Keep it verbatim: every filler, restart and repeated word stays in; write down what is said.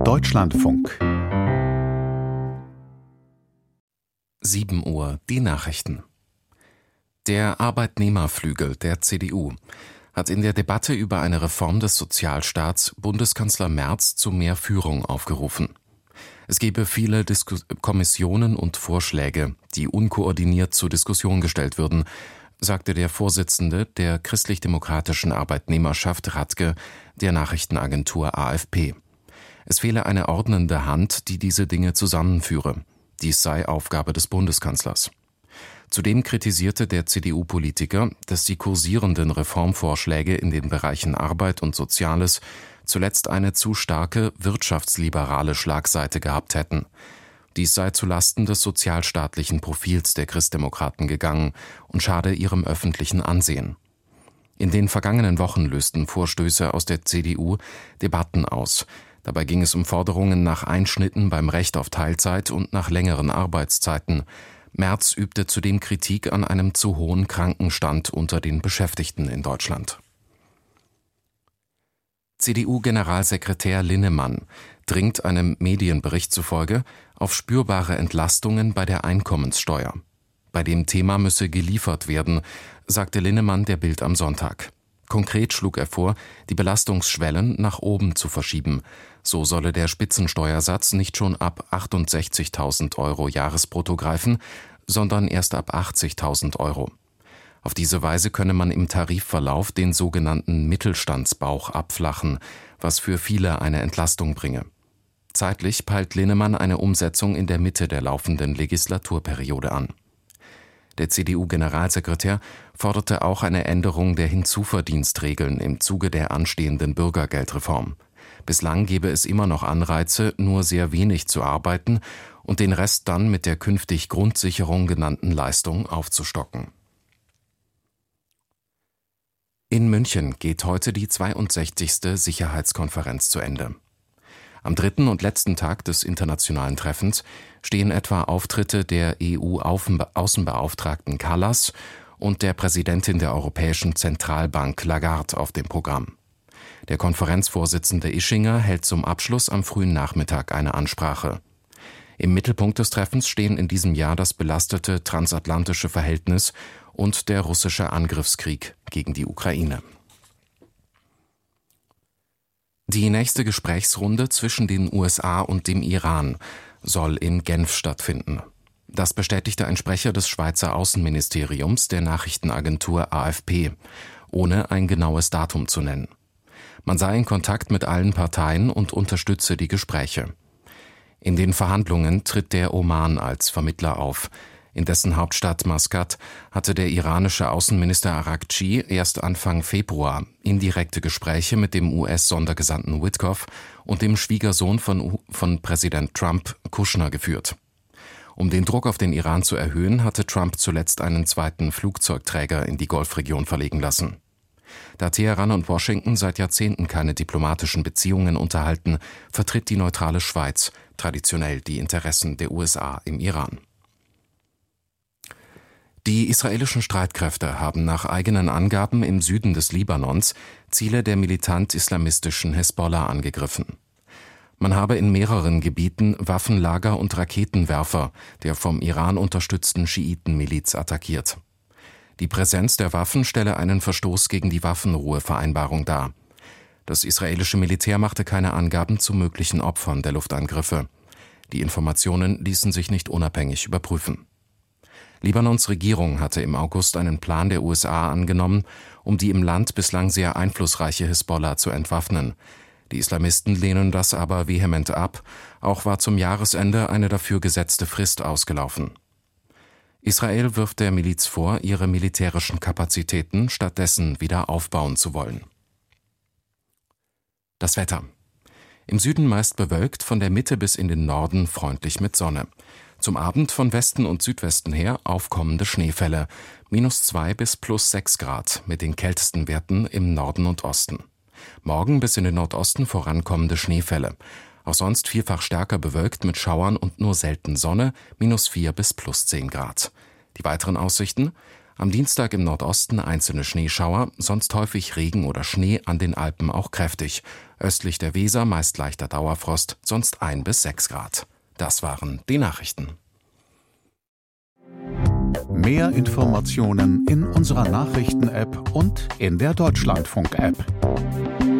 Deutschlandfunk. sieben Uhr, die Nachrichten. Der Arbeitnehmerflügel der C D U hat in der Debatte über eine Reform des Sozialstaats Bundeskanzler Merz zu mehr Führung aufgerufen. Es gebe viele Disku- Kommissionen und Vorschläge, die unkoordiniert zur Diskussion gestellt würden, sagte der Vorsitzende der christlich-demokratischen Arbeitnehmerschaft Radke der Nachrichtenagentur A F P. Es fehle eine ordnende Hand, die diese Dinge zusammenführe. Dies sei Aufgabe des Bundeskanzlers. Zudem kritisierte der C D U-Politiker, dass die kursierenden Reformvorschläge in den Bereichen Arbeit und Soziales zuletzt eine zu starke wirtschaftsliberale Schlagseite gehabt hätten. Dies sei zulasten des sozialstaatlichen Profils der Christdemokraten gegangen und schade ihrem öffentlichen Ansehen. In den vergangenen Wochen lösten Vorstöße aus der C D U Debatten aus. Dabei ging es um Forderungen nach Einschnitten beim Recht auf Teilzeit und nach längeren Arbeitszeiten. Merz übte zudem Kritik an einem zu hohen Krankenstand unter den Beschäftigten in Deutschland. C D U-Generalsekretär Linnemann dringt einem Medienbericht zufolge auf spürbare Entlastungen bei der Einkommenssteuer. Bei dem Thema müsse geliefert werden, sagte Linnemann der Bild am Sonntag. Konkret schlug er vor, die Belastungsschwellen nach oben zu verschieben. So solle der Spitzensteuersatz nicht schon ab achtundsechzigtausend Euro Jahresbrutto greifen, sondern erst ab achtzigtausend Euro. Auf diese Weise könne man im Tarifverlauf den sogenannten Mittelstandsbauch abflachen, was für viele eine Entlastung bringe. Zeitlich peilt Linnemann eine Umsetzung in der Mitte der laufenden Legislaturperiode an. Der C D U-Generalsekretär forderte auch eine Änderung der Hinzuverdienstregeln im Zuge der anstehenden Bürgergeldreform. Bislang gebe es immer noch Anreize, nur sehr wenig zu arbeiten und den Rest dann mit der künftig Grundsicherung genannten Leistung aufzustocken. In München geht heute die zweiundsechzigste Sicherheitskonferenz zu Ende. Am dritten und letzten Tag des internationalen Treffens stehen etwa Auftritte der E U-Außenbeauftragten Kallas und der Präsidentin der Europäischen Zentralbank Lagarde auf dem Programm. Der Konferenzvorsitzende Ischinger hält zum Abschluss am frühen Nachmittag eine Ansprache. Im Mittelpunkt des Treffens stehen in diesem Jahr das belastete transatlantische Verhältnis und der russische Angriffskrieg gegen die Ukraine. Die nächste Gesprächsrunde zwischen den U S A und dem Iran soll in Genf stattfinden. Das bestätigte ein Sprecher des Schweizer Außenministeriums der Nachrichtenagentur A F P, ohne ein genaues Datum zu nennen. Man sei in Kontakt mit allen Parteien und unterstütze die Gespräche. In den Verhandlungen tritt der Oman als Vermittler auf. In dessen Hauptstadt Maskat hatte der iranische Außenminister Araghchi erst Anfang Februar indirekte Gespräche mit dem U S-Sondergesandten Witkoff und dem Schwiegersohn von, von Präsident Trump, Kushner, geführt. Um den Druck auf den Iran zu erhöhen, hatte Trump zuletzt einen zweiten Flugzeugträger in die Golfregion verlegen lassen. Da Teheran und Washington seit Jahrzehnten keine diplomatischen Beziehungen unterhalten, vertritt die neutrale Schweiz traditionell die Interessen der U S A im Iran. Die israelischen Streitkräfte haben nach eigenen Angaben im Süden des Libanons Ziele der militant-islamistischen Hezbollah angegriffen. Man habe in mehreren Gebieten Waffenlager und Raketenwerfer der vom Iran unterstützten Schiitenmiliz attackiert. Die Präsenz der Waffen stelle einen Verstoß gegen die Waffenruhevereinbarung dar. Das israelische Militär machte keine Angaben zu möglichen Opfern der Luftangriffe. Die Informationen ließen sich nicht unabhängig überprüfen. Libanons Regierung hatte im August einen Plan der U S A angenommen, um die im Land bislang sehr einflussreiche Hezbollah zu entwaffnen. Die Islamisten lehnen das aber vehement ab, auch war zum Jahresende eine dafür gesetzte Frist ausgelaufen. Israel wirft der Miliz vor, ihre militärischen Kapazitäten stattdessen wieder aufbauen zu wollen. Das Wetter. Im Süden meist bewölkt, von der Mitte bis in den Norden freundlich mit Sonne. Zum Abend von Westen und Südwesten her aufkommende Schneefälle, minus zwei bis plus sechs Grad, mit den kältesten Werten im Norden und Osten. Morgen bis in den Nordosten vorankommende Schneefälle. Auch sonst vielfach stärker bewölkt mit Schauern und nur selten Sonne, minus vier bis plus zehn Grad. Die weiteren Aussichten: Am Dienstag im Nordosten einzelne Schneeschauer, sonst häufig Regen oder Schnee, an den Alpen auch kräftig. Östlich der Weser meist leichter Dauerfrost, sonst ein bis sechs Grad. Das waren die Nachrichten. Mehr Informationen in unserer Nachrichten-App und in der Deutschlandfunk-App.